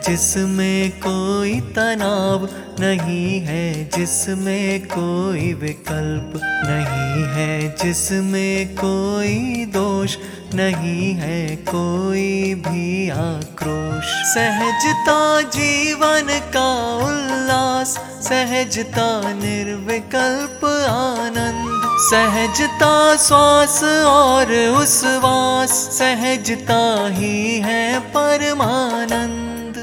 जिसमें कोई तनाव नहीं है, जिसमें कोई विकल्प नहीं है, जिसमें कोई दोष नहीं है, कोई भी आक्रोश। सहजता जीवन का उल्लास, सहजता निर्विकल्प आनंद, सहजता श्वास और उच्छ्वास, सहजता ही है परमानंद।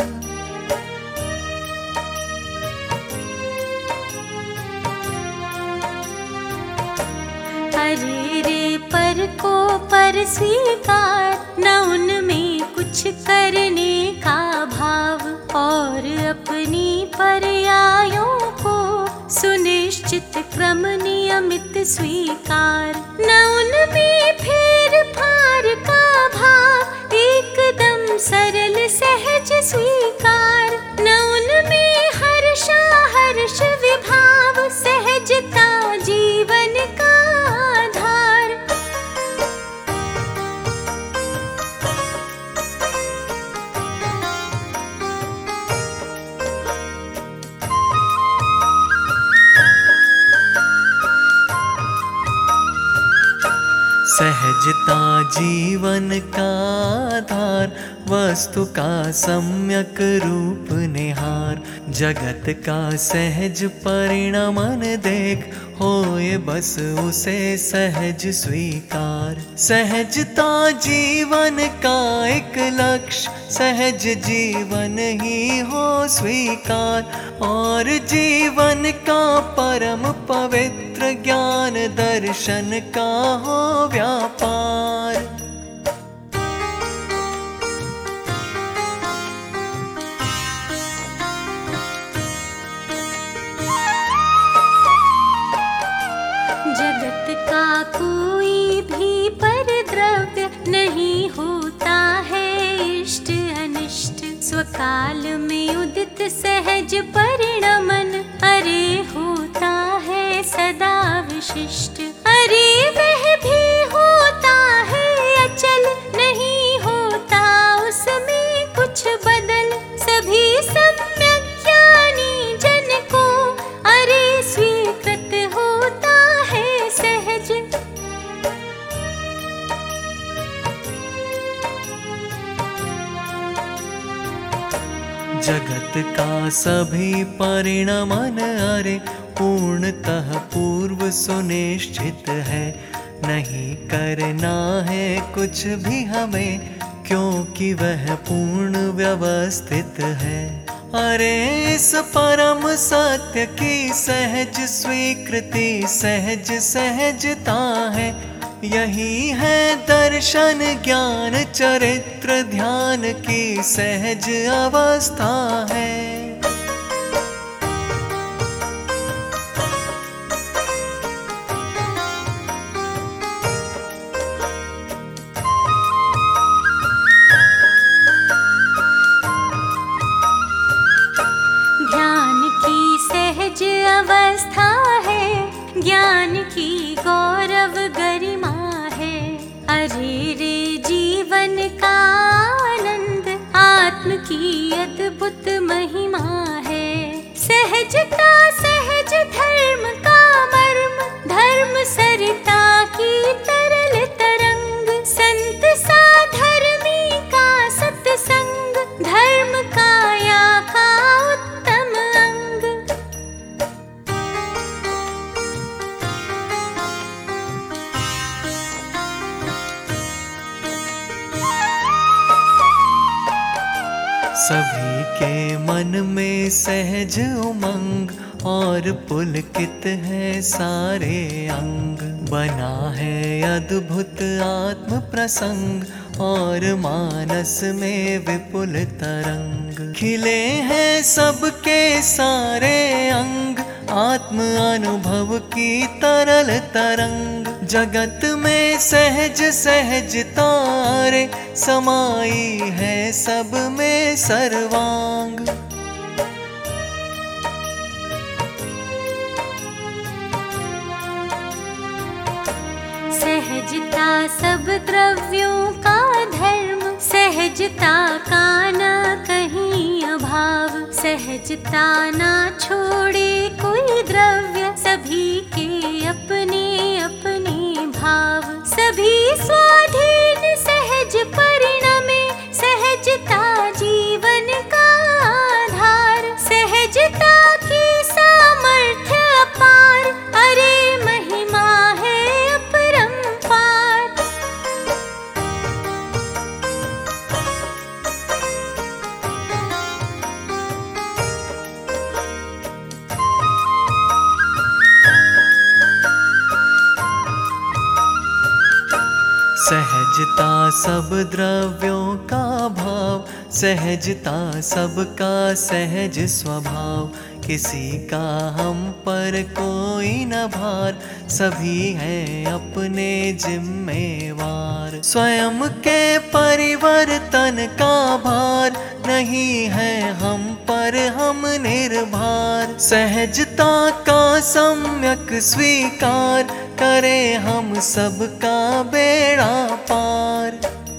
अरे रे पर को पर स्वीकार, न उनमें कुछ करने का भाव, और अपनी पर्यायों को सुनिश्चित क्रम नियमित स्वीकार। न उनमें फेर फार का भाव, एकदम सरल सहज स्वीकार। न उनमें हर्ष विभाव, सहजता जीवन का आधार। सहजता जीवन का आधार, वस्तु का सम्यक रूप निहार। जगत का सहज परिणमन देख, होए बस उसे सहज स्वीकार। सहजता जीवन का एक लक्ष्य, सहज जीवन ही हो स्वीकार। और जीवन का परम पवित्र ज्ञान दर्शन का हो व्यापार। जगत का कोई भी परद्रव्य नहीं होता है इष्ट अनिष्ट, स्वकाल में उदित सहज परिणमन, अरे होता है सदा विशिष्ट। अरे वह भी होता है अचल, नहीं होता उसमें कुछ बदल। सभी सम्यक ज्ञानी जन को अरे स्वीकृत होता है सहज। जगत का सभी परिणमन अरे पूर्णतः पूर्व सुनिश्चित है। नहीं करना है कुछ भी हमें, क्योंकि वह पूर्ण व्यवस्थित है। अरे इस परम सत्य की सहज स्वीकृति सहज सहजता है। यही है दर्शन ज्ञान चरित्र ध्यान की सहज अवस्था है। ध्यान की सहज अवस्था है, ज्ञान की गौरव गरिमा है। अरे रे जीवन का आनंद, आत्म की अद्भुत महिमा है। सहजता सहज धर्म का मर्म, धर्म सरिता की तरल तरंग। संत साधर्मी का सत्संग, धर्म काया का उत्तम अंग। सभी के मन में सहज उमंग, और पुलकित है सारे अंग। बना है अद्भुत आत्म प्रसंग, और मानस में विपुल तरंग। खिले हैं सबके सारे अंग, आत्म अनुभव की तरल तरंग। जगत में सहज सहजता रे, समाई है सब में सर्वांग। सहजता सब द्रव्यों का धर्म, सहजता का न कहीं भाव। सहजता ना छोड़े कोई द्रव्य, सभी के अपने अपने भाव। सभी स्वाधीन सहज परिणमे, सहजता जीवन का आधार। सहजता की सामर्थ्य अपार, अरे महिमा है अपरंपार। सहजता सब द्रव्यों का भाव, सहजता सबका सहज स्वभाव। किसी का हम पर कोई न भार, सभी हैं अपने जिम्मेवार। स्वयं के परिवर्तन का भार, नहीं है हम पर हम निर्भर। सहजता का सम्यक स्वीकार, करें हम सबका बेड़ा पार।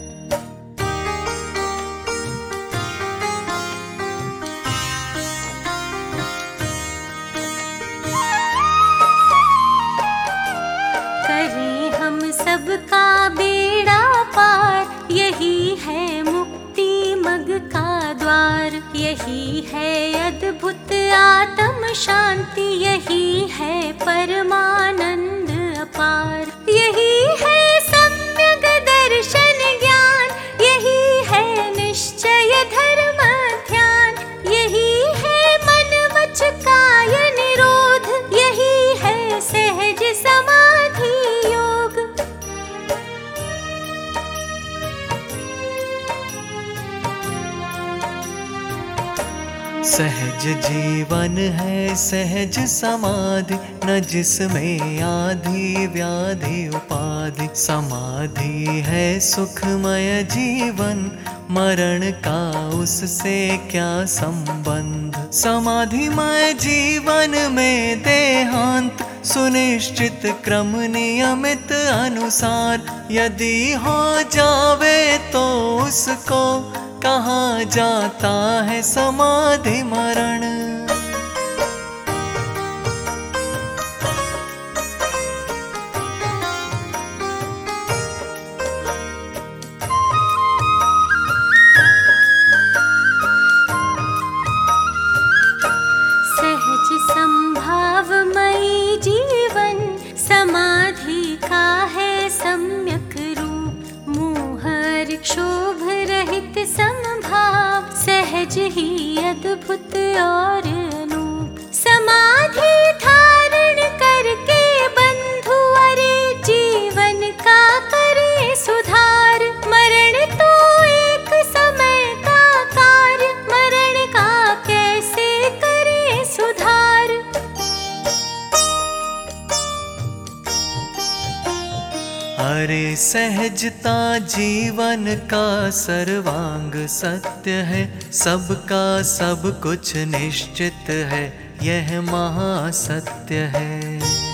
करें हम सबका बेड़ा पार, यही है मुक्ति मग का द्वार। यही है अद्भुत आत्म शांति, यही है परमानंद अपार। यही है सम्यक दर्शन ज्ञान, यही है निश्चय धर्म ध्यान। यही है मन वच काय निरोध, यही है सहज समाधि योग। सहज जीवन है सहज समाधि, न जिसमें आधि व्याधि उपाधि। समाधि है सुखमय जीवन, मरण का उससे क्या संबंध। समाधिमय जीवन में देहांत, सुनिश्चित क्रम नियमित अनुसार। यदि हो जावे तो उसको, कहाँ जाता है समाधि मरण। सहज संभावमयी जीवन, समाधि का है सम्यक रूप। मोह क्षोभ रहित समभाव, सहज ही अद्भुत और अनूप। समाधि धारण करके बंधु, अरे जीवन का करे सुधार। मरण तो एक समय का कार्य, मरण का कैसे करे सुधार। अरे सहजता जीवन का सर्वांग सत्य है। सबका सब कुछ निश्चित है, यह महासत्य है।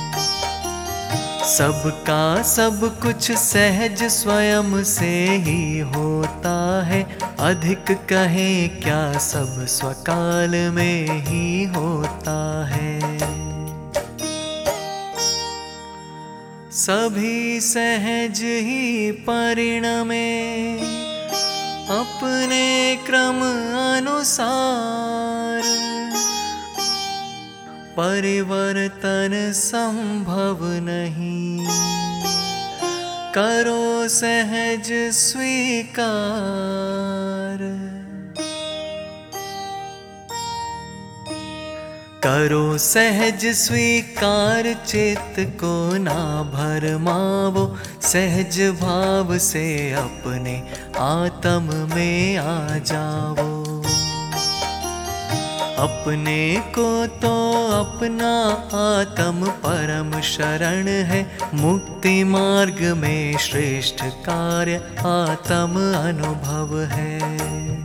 सबका सब कुछ सहज स्वयं से ही होता है। अधिक कहें क्या, सब स्वकाल में ही होता है। सभी सहज ही परिणमे, अपने क्रम अनुसार। परिवर्तन संभव नहीं, करो सहज स्वीकार। करो सहज स्वीकार, चित्त को ना भरमावो। सहज भाव से अपने आत्म में आ जाओ। अपने को तो अपना आत्म परम शरण है। मुक्ति मार्ग में श्रेष्ठ कार्य आत्म अनुभव है।